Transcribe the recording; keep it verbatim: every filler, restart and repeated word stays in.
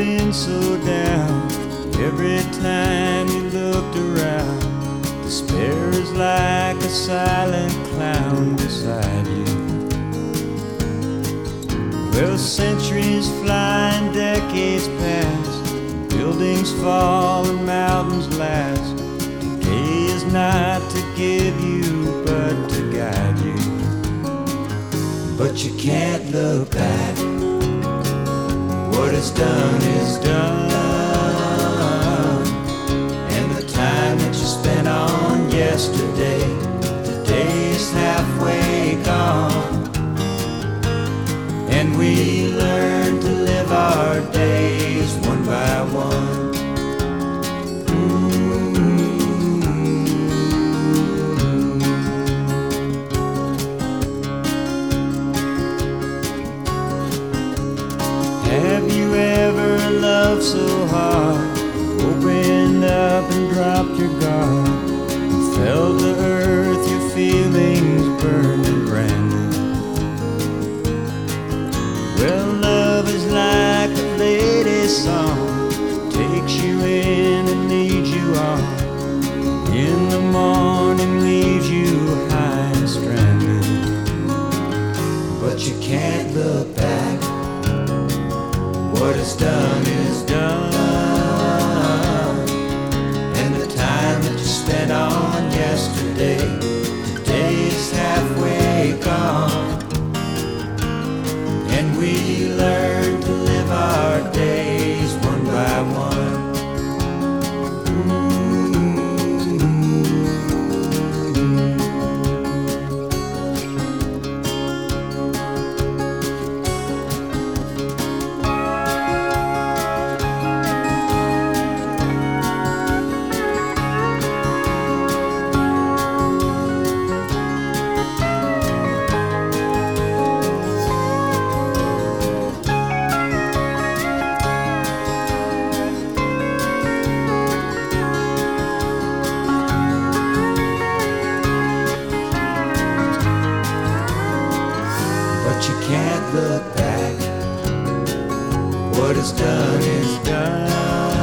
been so down. Every time you looked around, despair is like a silent clown beside you. Well, centuries fly and decades pass, buildings fall and mountains last. Today is not to give you, but to guide you. But you can't look back. What is done is done, and the time that you spent on yesterday, today is halfway gone. And we learn to live our days one by one. Have you ever loved so hard, opened up and dropped your guard, and fell to earth, your feelings burned and branded? Well, love is like a lady song, takes you in and leads you on. In the morning leaves you high and stranded. But you can't look back. What is done is done, and the time that you spent on yesterday, today is halfway gone. And we learn to live our days one by one. But you can't look back. What is done is done.